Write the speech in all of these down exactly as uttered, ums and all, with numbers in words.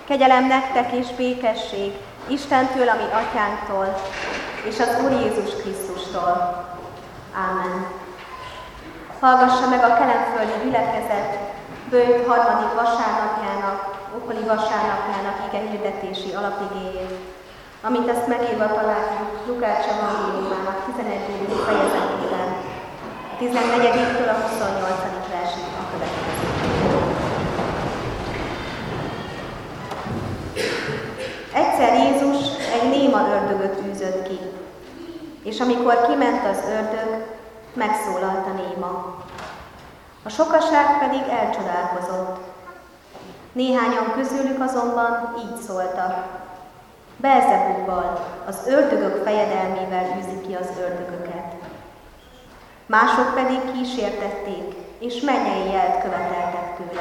Kegyelem nektek és békesség Istentől, ami Atyánktól, és az Úr Jézus Krisztustól. Ámen. Hallgassa meg a kelenföldi gyülekezet bőjt harmadik vasárnapjának, okoli vasárnapjának igehirdetési alapigéjét, amit ezt megírva találjuk Lukács evangéliumának tizenegyedik fejezetében, tizennégyediktől a huszonnyolcadik versig a következő. Egyszer Jézus egy néma ördögöt űzött ki, és amikor kiment az ördög, megszólalt a néma. A sokaság pedig elcsodálkozott. Néhányan közülük azonban így szóltak: Belzebubbal, az ördögök fejedelmével űzi ki az ördögöket. Mások pedig kísértették, és mennyei jelt követeltek tőle.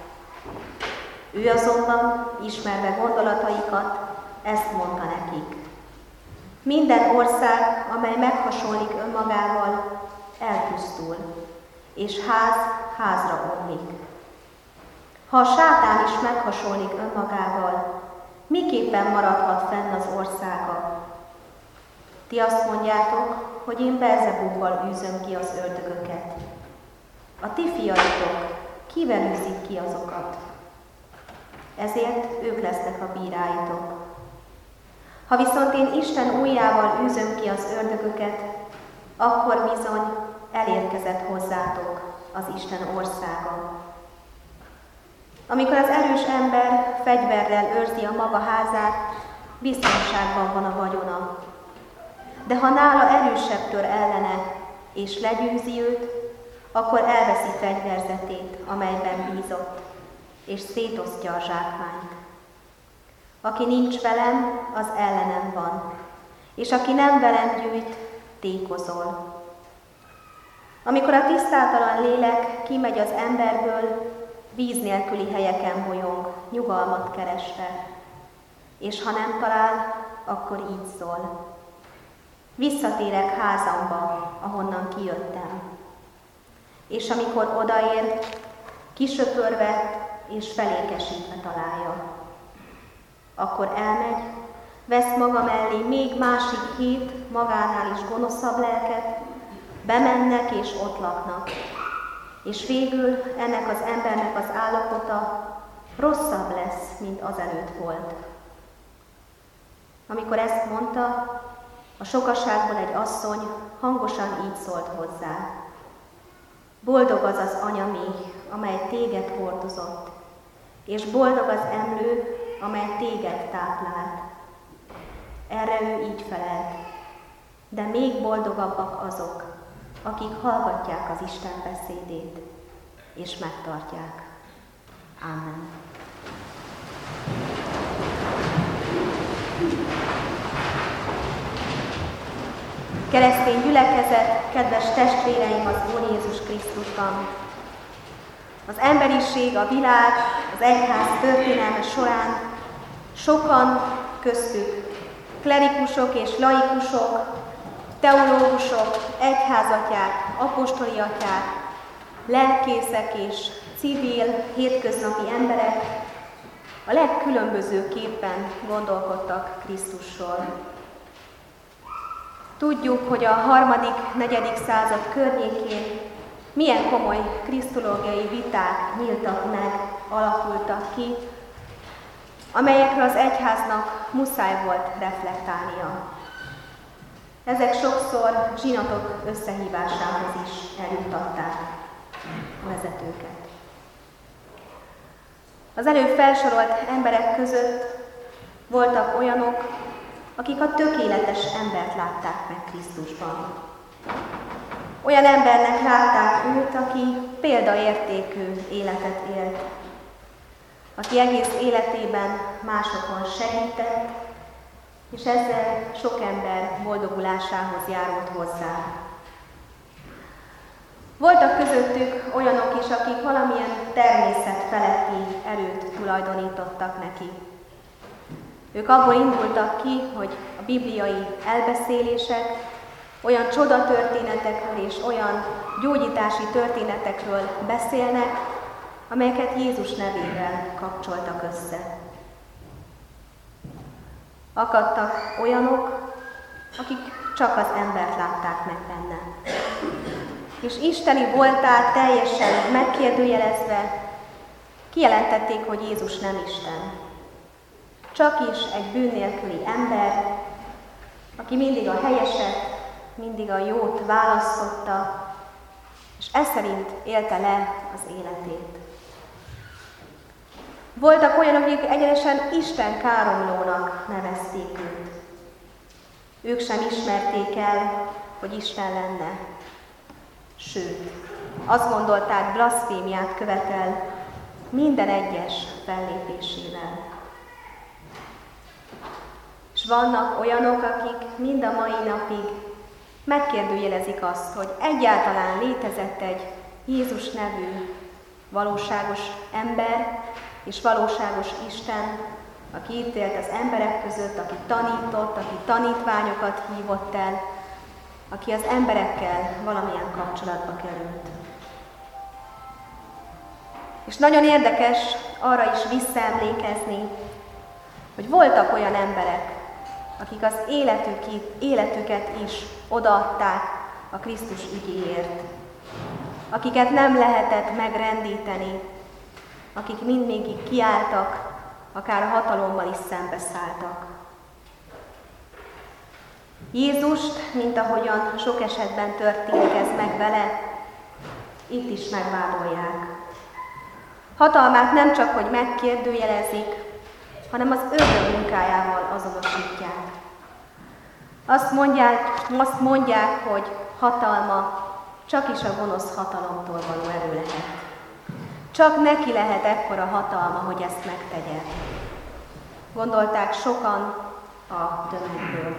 Ő azonban, ismerve gondolataikat, ezt mondta nekik: Minden ország, amely meghasonlik önmagával, elpusztul, és ház házra omlik. Ha a sátán is meghasonlik önmagával, miképpen maradhat fenn az országa? Ti azt mondjátok, hogy én Belzebubbal űzöm ki az ördögöket. A ti fiaitok kivel űzik ki azokat? Ezért ők lesznek a bíráitok. Ha viszont én Isten ujjával űzöm ki az ördögöket, akkor bizony elérkezett hozzátok az Isten országa. Amikor az erős ember fegyverrel őrzi a maga házát, biztonságban van a vagyona. De ha nála erősebb tör ellene, és legyőzi őt, akkor elveszi fegyverzetét, amelyben bízott, és szétosztja a zsákmányt. Aki nincs velem, az ellenem van, és aki nem velem gyűjt, tékozol. Amikor a tisztátalan lélek kimegy az emberből, víz nélküli helyeken bolyong, nyugalmat keresve, és ha nem talál, akkor így szól: Visszatérek házamba, ahonnan kijöttem. És amikor odaér, kisöpörve és felékesítve találja. Akkor elmegy, vesz maga mellé még másik hét magánál is gonoszabb lelket, bemennek és ott laknak. És végül ennek az embernek az állapota rosszabb lesz, mint azelőtt volt. Amikor ezt mondta, a sokaságból egy asszony hangosan így szólt hozzá: Boldog az az anyaméh, amely téged hordozott, és boldog az emlő, amely téged táplált. Erre ő így felelt: De még boldogabbak azok, akik hallgatják az Isten beszédét, és megtartják. Ámen. Keresztény gyülekezet, kedves testvéreim az Úr Jézus Krisztusban! Az emberiség, a világ, az egyház történelme során sokan, köztük klerikusok és laikusok, teológusok, egyházatyák, apostoli atyák, lelkészek és civil, hétköznapi emberek a legkülönbözőképpen gondolkodtak Krisztusról. Tudjuk, hogy a harmadik, negyedik század környékén milyen komoly krisztológiai viták nyíltak meg, alakultak ki, amelyekre az egyháznak muszáj volt reflektálnia. Ezek sokszor zsinatok összehívásához is eljuttatták a vezetőket. Az előbb felsorolt emberek között voltak olyanok, akik a tökéletes embert látták meg Krisztusban. Olyan embernek látták őt, aki példaértékű életet élt, aki egész életében másokon segített, és ezzel sok ember boldogulásához járult hozzá. Voltak közöttük olyanok is, akik valamilyen természet feletti erőt tulajdonítottak neki. Ők abból indultak ki, hogy a bibliai elbeszélések olyan csodatörténetekről és olyan gyógyítási történetekről beszélnek, amelyeket Jézus nevével kapcsoltak össze. Akadtak olyanok, akik csak az embert látták meg benne. És isteni voltát teljesen megkérdőjelezve kijelentették, hogy Jézus nem Isten. Csak is egy bűn nélküli ember, aki mindig a helyeset, mindig a jót választotta, és ez szerint élte le az életét. Voltak olyanok, akik egyenesen Isten káromlónak nevezték őt. Ők sem ismerték el, hogy Isten lenne. Sőt, azt gondolták, blaszfémiát követel minden egyes fellépésével. És vannak olyanok, akik mind a mai napig megkérdőjelezik azt, hogy egyáltalán létezett egy Jézus nevű valóságos ember és valóságos Isten, aki itt élt az emberek között, aki tanított, aki tanítványokat hívott el, aki az emberekkel valamilyen kapcsolatba került. És nagyon érdekes arra is visszaemlékezni, hogy voltak olyan emberek, akik az életük, életüket is odaadták a Krisztus ügyéért, akiket nem lehetett megrendíteni, akik mindvégig kiálltak, akár a hatalommal is szembeszálltak. Jézust, mint ahogyan sok esetben történik ez meg vele, itt is megvádolják. Hatalmát nem csak, hogy megkérdőjelezik, hanem az ördög munkájával azonosítják. Azt mondják, azt mondják, hogy hatalma csak is a gonosz hatalomtól való erő lehet. Csak neki lehet ekkora hatalma, hogy ezt megtegye. Gondolták sokan a tömegből.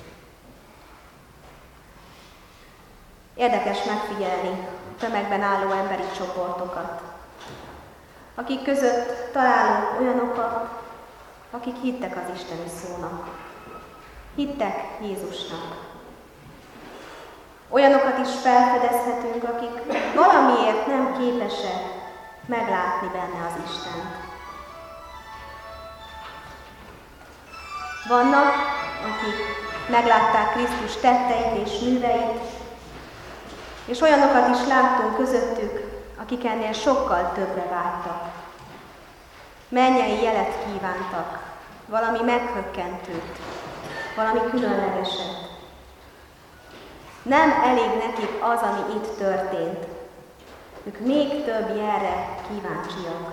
Érdekes megfigyelni a tömegben álló emberi csoportokat, akik között találunk olyanokat, akik hittek az isteni szónak. Hittek Jézusnak. Olyanokat is felfedezhetünk, akik valamiért nem képesek meglátni benne az Istent. Vannak, akik meglátták Krisztus tetteit és műveit, és olyanokat is láttunk közöttük, akik ennél sokkal többre vágytak. Mennyei jelet kívántak, valami meghökkentőt, valami különlegeset. Nem elég nekik az, ami itt történt. Ők még több jelre kíváncsiak.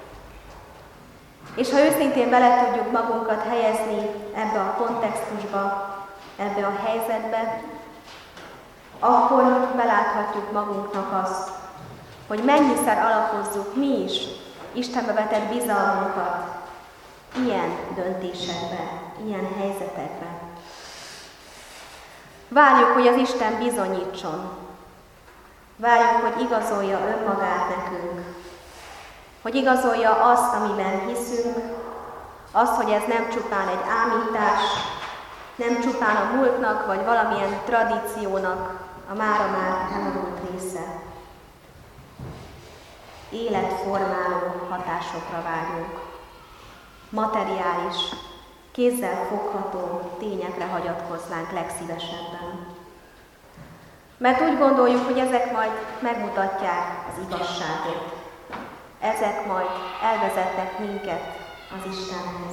És ha őszintén bele tudjuk magunkat helyezni ebbe a kontextusba, ebbe a helyzetbe, akkor beláthatjuk magunknak azt, hogy mennyiszer alapozzuk mi is Istenbe vetett bizalmunkat ilyen döntésekben, ilyen helyzetekben. Várjuk, hogy az Isten bizonyítson. Várjuk, hogy igazolja önmagát nekünk. Hogy igazolja azt, amiben hiszünk, azt, hogy ez nem csupán egy ámítás, nem csupán a múltnak, vagy valamilyen tradíciónak a mára már elmúlt része. Életformáló hatásokra vágyunk. Materiális, kézzel fogható tényekre hagyatkoznánk legszívesebben. Mert úgy gondoljuk, hogy ezek majd megmutatják az igazságot. Ezek majd elvezetnek minket az Istenhez.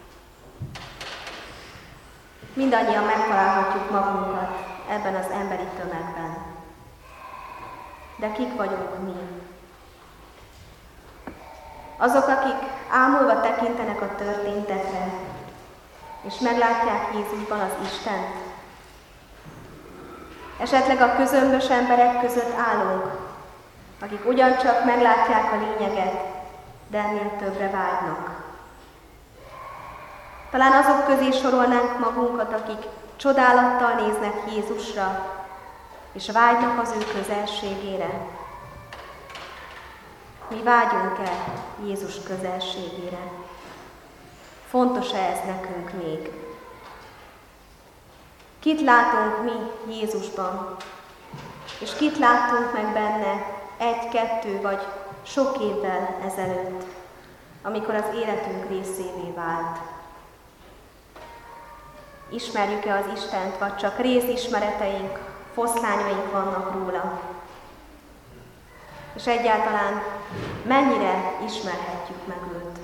Mindannyian megtalálhatjuk magunkat ebben az emberi tömegben. De kik vagyunk mi? Azok, akik ámulva tekintenek a történtekre, és meglátják Jézusban az Istent. Esetleg a közömbös emberek között állunk, akik ugyancsak meglátják a lényeget, de ennél többre vágynak. Talán azok közé sorolnánk magunkat, akik csodálattal néznek Jézusra, és vágynak az ő közelségére. Mi vágyunk-e Jézus közelségére? Fontos-e ez nekünk még? Kit látunk mi Jézusban? És kit láttunk meg benne egy, kettő vagy sok évvel ezelőtt, amikor az életünk részévé vált? ismerjük-e az Istent, vagy csak részismereteink, foszlányaink vannak róla. És egyáltalán mennyire ismerhetjük meg őt.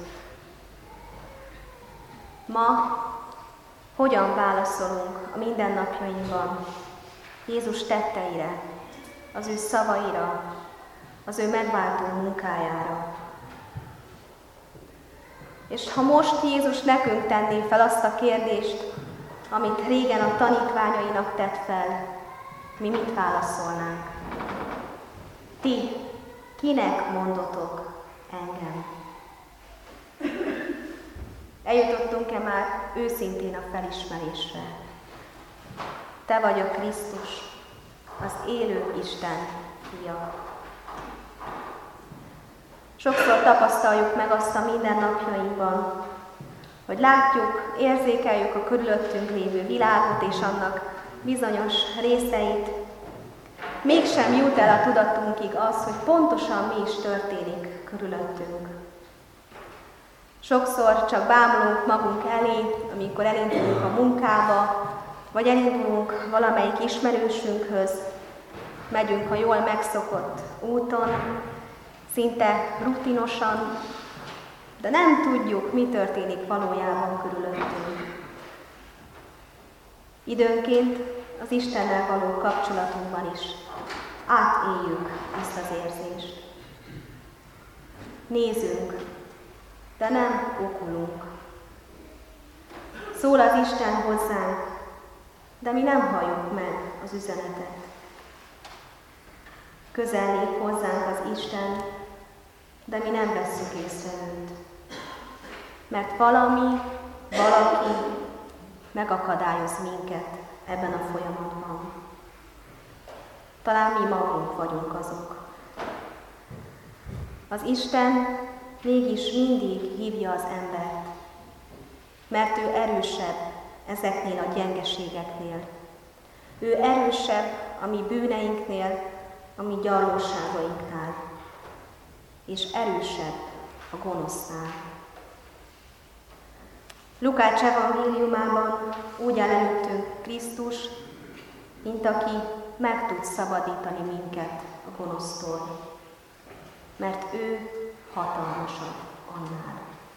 Ma hogyan válaszolunk a mindennapjainkban Jézus tetteire, az ő szavaira, az ő megváltó munkájára. És ha most Jézus nekünk tenné fel azt a kérdést, amit régen a tanítványainak tett fel, mi mit válaszolnánk? Ti, kinek mondotok engem? Eljutottunk-e már őszintén a felismerésre? Te vagy a Krisztus, az élő Isten fia. Sokszor tapasztaljuk meg azt a mindennapjainkban, hogy látjuk, érzékeljük a körülöttünk lévő világot és annak bizonyos részeit, mégsem jut el a tudatunkig az, hogy pontosan mi is történik körülöttünk. Sokszor csak bámulunk magunk elé, amikor elindulunk a munkába, vagy elindulunk valamelyik ismerősünkhöz, megyünk a jól megszokott úton, szinte rutinosan, de nem tudjuk, mi történik valójában körülöttünk. Időnként az Istennel való kapcsolatunkban is átéljük ezt az érzést. Nézünk, de nem okulunk. Szól az Isten hozzánk, de mi nem halljuk meg az üzenetet. Közel lép hozzánk az Isten, de mi nem vesszük észre őt. Mert valami, valaki megakadályoz minket ebben a folyamatban. Talán mi magunk vagyunk azok. Az Isten mégis mindig hívja az embert, mert ő erősebb ezeknél a gyengeségeknél. Ő erősebb a mi bűneinknél, a mi gyarlóságainknál, és erősebb a gonosznál. Lukács evangéliumában úgy áll előttünk Krisztus, mint aki meg tud szabadítani minket a gonosztól, mert ő hatalmasabb annál.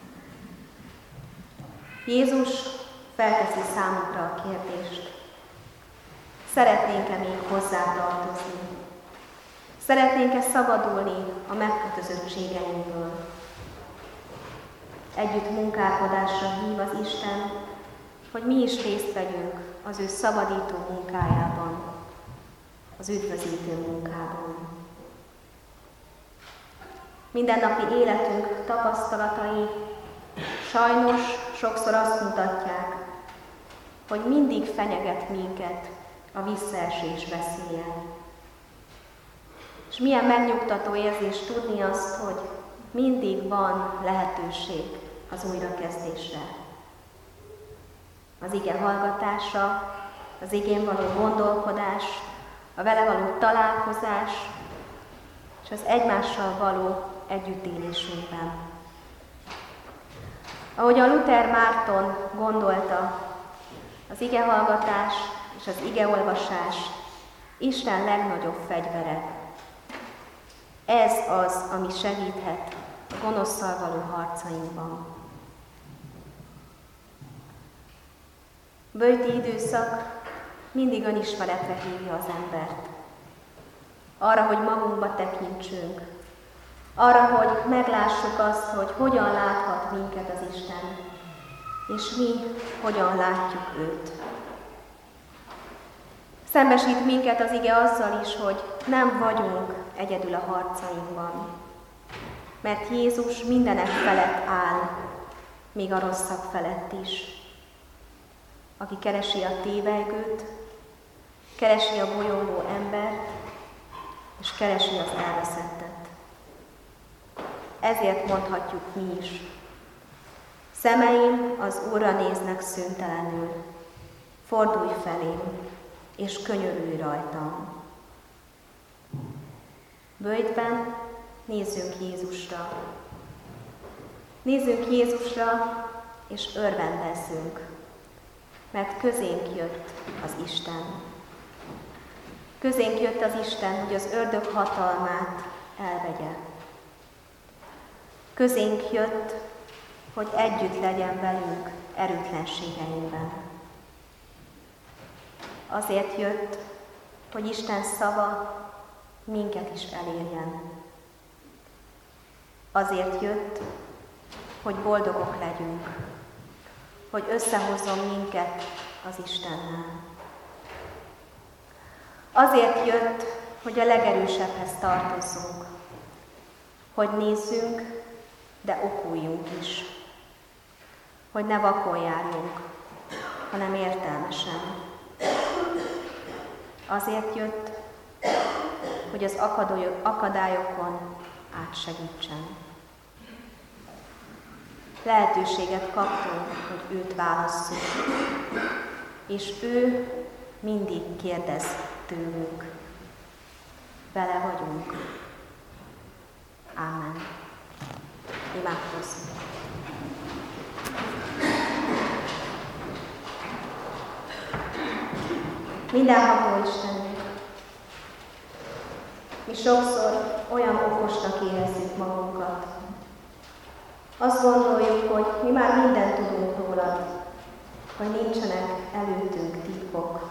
Jézus felteszi számunkra a kérdést: szeretnénk-e még hozzátartozni? Szeretnénk-e szabadulni a megkötözöttségeinkből? Együtt munkálkodásra hív az Isten, hogy mi is részt vegyünk az ő szabadító munkájában, az üdvözítő munkában. Mindennapi életünk tapasztalatai sajnos sokszor azt mutatják, hogy mindig fenyeget minket a visszaesés veszélye. És milyen megnyugtató érzés tudni azt, hogy mindig van lehetőség az újrakezdésre. Az ige hallgatása, az igén való gondolkodás, a vele való találkozás, és az egymással való együttélésünkben. Ahogy a Luther Márton gondolta, az igehallgatás és az igeolvasás Isten legnagyobb fegyvere. Ez az, ami segíthet a gonoszszal való harcainkban. Böjti időszak mindig önismeretre hívja az embert. Arra, hogy magunkba tekintsünk. Arra, hogy meglássuk azt, hogy hogyan láthat minket az Isten, és mi hogyan látjuk őt. Szembesít minket az ige azzal is, hogy nem vagyunk egyedül a harcainkban, mert Jézus mindenek felett áll, még a rosszak felett is. Aki keresi a tévelygőt, keresi a bolyongó embert, és keresi az elveszettet. Ezért mondhatjuk mi is: szemeim az Úrra néznek szüntelenül, fordulj felém, és könyörülj rajtam. Böjtben nézzünk Jézusra. Nézzünk Jézusra, és örvendezzünk. mert közénk jött az Isten. Közénk jött az Isten, hogy az ördög hatalmát elvegye. Közénk jött, hogy együtt legyen velünk erőtlenségeinkben. Azért jött, hogy Isten szava minket is elérjen. Azért jött, hogy boldogok legyünk, hogy összehozzon minket az Istennel. Azért jött, hogy a legerősebbhez tartozzunk, hogy nézzünk, de okuljunk is, hogy ne vakon járjunk, hanem értelmesen. Azért jött, hogy az akadályokon átsegítsen. Lehetőséget kaptunk, hogy őt válasszuk, és ő mindig kérdez tőlünk. Vele vagyunk. Ámen. Imádkozzunk. Mindenható Istenünk, mi sokszor olyan okosnak érezzük magunkat. Azt gondoljuk, hogy mi már mindent tudunk rólad, hogy nincsenek előttünk titkok.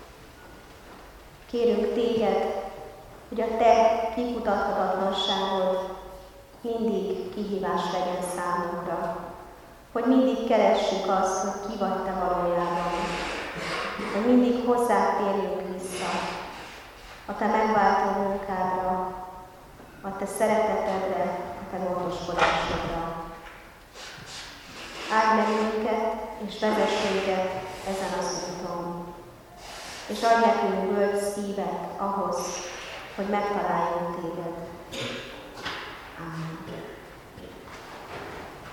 Kérünk téged, hogy a te kikutathatatlanságod mindig kihívás legyen számunkra, hogy mindig keressük azt, hogy ki vagy te valójában, hogy mindig hozzád térjünk vissza, a te megváltó munkádra, a te szeretetedre, a te gondoskodásodra. Áld meg minket, és vezess minket ezen az úton, és adj nekünk bölcs szívet ahhoz, hogy megtaláljunk téged.